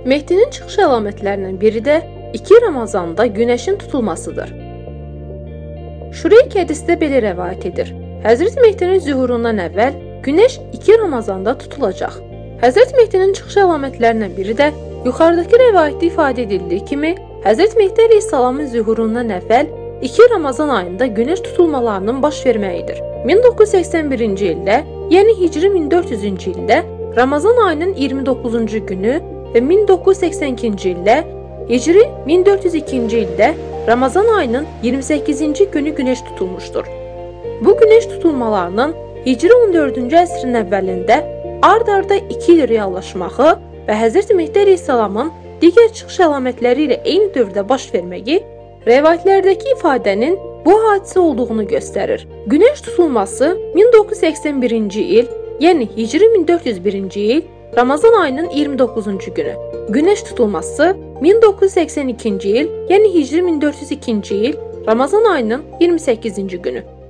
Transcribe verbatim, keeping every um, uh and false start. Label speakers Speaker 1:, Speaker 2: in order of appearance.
Speaker 1: Mehdinin çıxış əlamətlərindən biri də iki Ramazanda günəşin tutulmasıdır. Şureyk hədisdə belə rəvayət edir. Həzrət Mehdinin zühurundan əvvəl günəş iki Ramazanda tutulacaq. Həzrət Mehdinin çıxış əlamətlərindən biri də yuxarıdakı rəvayətdə ifadə edildiyi kimi Həzrət Mehdi əleyhissalamın zühurundan əvvəl iki Ramazan ayında günəş tutulmalarının baş verməyidir. min doqquz yüz səksən birinci ildə, yəni Hicri min dörd yüzüncü ildə Ramazan ayının iyirmi doqquzuncu günü və min doqquz yüz səksən ikinci ildə, Hicri min dörd yüz ikinci ildə Ramazan ayının iyirmi səkkizinci günü günəş tutulmuşdur. Bu günəş tutulmalarının Hicri on dördüncü əsrin əvvəlində ard-arda iki il reallaşmağı və Həzrət Mehdi əleyhissalamın digər çıxış əlamətləri ilə eyni dövrdə baş verməyi rəvayətlərdəki ifadənin bu hadisə olduğunu göstərir. Günəş tutulması min doqquz yüz səksən birinci il, yəni Hicri min dörd yüz birinci il, Ramazan ayının iyirmi doqquzuncu günü. Günəş tutulması min doqquz yüz səksən ikinci il, yəni Hicri min dörd yüz ikinci il, Ramazan ayının iyirmi səkkizinci günü.